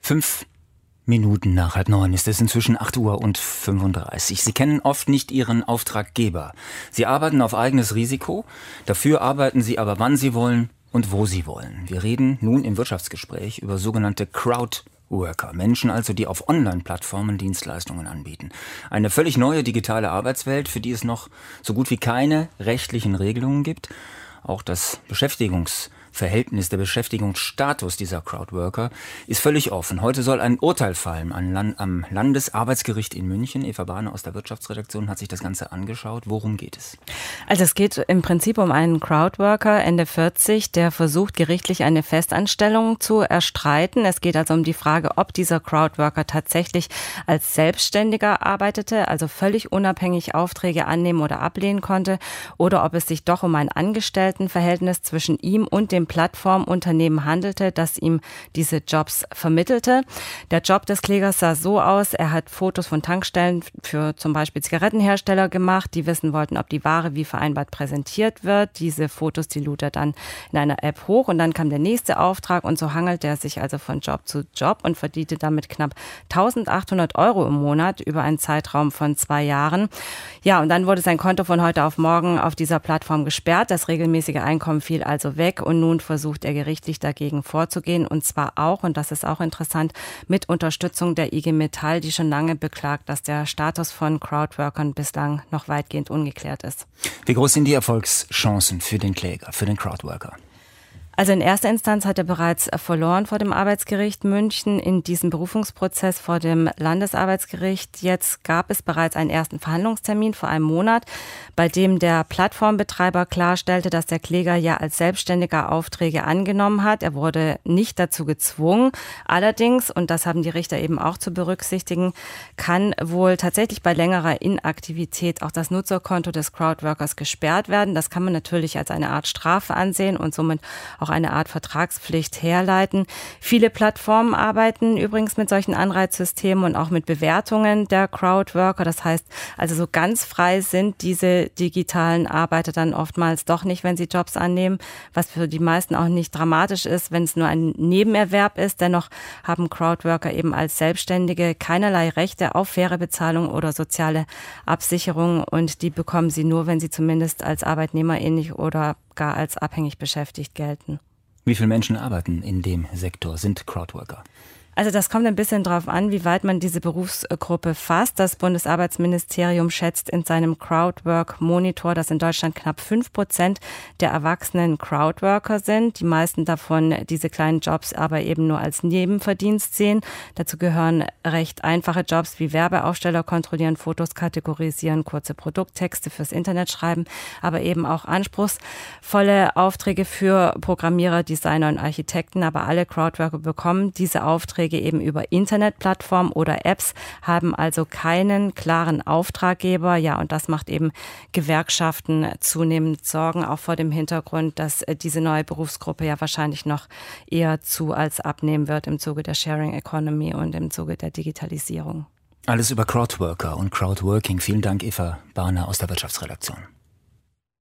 5 Minuten nach 8:30 ist es inzwischen 8:35 Uhr. Sie kennen oft nicht Ihren Auftraggeber. Sie arbeiten auf eigenes Risiko. Dafür arbeiten Sie aber, wann Sie wollen und wo Sie wollen. Wir reden nun im Wirtschaftsgespräch über sogenannte Crowdworker. Menschen also, die auf Online-Plattformen Dienstleistungen anbieten. Eine völlig neue digitale Arbeitswelt, für die es noch so gut wie keine rechtlichen Regelungen gibt. Auch das Beschäftigungsverhältnis, der Beschäftigungsstatus dieser Crowdworker ist völlig offen. Heute soll ein Urteil fallen am Landesarbeitsgericht in München. Eva Bahner aus der Wirtschaftsredaktion hat sich das Ganze angeschaut. Worum geht es? Also es geht im Prinzip um einen Crowdworker, Ende 40, der versucht, gerichtlich eine Festanstellung zu erstreiten. Es geht also um die Frage, ob dieser Crowdworker tatsächlich als Selbstständiger arbeitete, also völlig unabhängig Aufträge annehmen oder ablehnen konnte, oder ob es sich doch um ein Angestelltenverhältnis zwischen ihm und dem Plattformunternehmen handelte, das ihm diese Jobs vermittelte. Der Job des Klägers sah so aus, er hat Fotos von Tankstellen für zum Beispiel Zigarettenhersteller gemacht, die wissen wollten, ob die Ware wie vereinbart präsentiert wird. Diese Fotos, die lud er dann in einer App hoch und dann kam der nächste Auftrag und so hangelte er sich also von Job zu Job und verdiente damit knapp 1.800 € im Monat über einen Zeitraum von 2 Jahren. Ja, und dann wurde sein Konto von heute auf morgen auf dieser Plattform gesperrt. Das regelmäßige Einkommen fiel also weg und nun versucht er gerichtlich dagegen vorzugehen und zwar auch, und das ist auch interessant, mit Unterstützung der IG Metall, die schon lange beklagt, dass der Status von Crowdworkern bislang noch weitgehend ungeklärt ist. Wie groß sind die Erfolgschancen für den Kläger, für den Crowdworker? Also in erster Instanz hat er bereits verloren vor dem Arbeitsgericht München in diesem Berufungsprozess vor dem Landesarbeitsgericht. Jetzt gab es bereits einen ersten Verhandlungstermin vor einem Monat, bei dem der Plattformbetreiber klarstellte, dass der Kläger ja als Selbstständiger Aufträge angenommen hat. Er wurde nicht dazu gezwungen. Allerdings, und das haben die Richter eben auch zu berücksichtigen, kann wohl tatsächlich bei längerer Inaktivität auch das Nutzerkonto des Crowdworkers gesperrt werden. Das kann man natürlich als eine Art Strafe ansehen und somit auch eine Art Vertragspflicht herleiten. Viele Plattformen arbeiten übrigens mit solchen Anreizsystemen und auch mit Bewertungen der Crowdworker. Das heißt, also so ganz frei sind diese digitalen Arbeiter dann oftmals doch nicht, wenn sie Jobs annehmen, was für die meisten auch nicht dramatisch ist, wenn es nur ein Nebenerwerb ist. Dennoch haben Crowdworker eben als Selbstständige keinerlei Rechte auf faire Bezahlung oder soziale Absicherung und die bekommen sie nur, wenn sie zumindest als arbeitnehmerähnlich oder gar als abhängig beschäftigt gelten. Wie viele Menschen arbeiten in dem Sektor, sind Crowdworker? Also das kommt ein bisschen drauf an, wie weit man diese Berufsgruppe fasst. Das Bundesarbeitsministerium schätzt in seinem Crowdwork-Monitor, dass in Deutschland knapp 5% der Erwachsenen Crowdworker sind. Die meisten davon diese kleinen Jobs aber eben nur als Nebenverdienst sehen. Dazu gehören recht einfache Jobs wie Werbeaufsteller kontrollieren, Fotos kategorisieren, kurze Produkttexte fürs Internet schreiben, aber eben auch anspruchsvolle Aufträge für Programmierer, Designer und Architekten. Aber alle Crowdworker bekommen diese Aufträge eben über Internetplattformen oder Apps, haben also keinen klaren Auftraggeber. Ja, und das macht eben Gewerkschaften zunehmend Sorgen, auch vor dem Hintergrund, dass diese neue Berufsgruppe ja wahrscheinlich noch eher zu als abnehmen wird im Zuge der Sharing Economy und im Zuge der Digitalisierung. Alles über Crowdworker und Crowdworking. Vielen Dank, Eva Bahner aus der Wirtschaftsredaktion.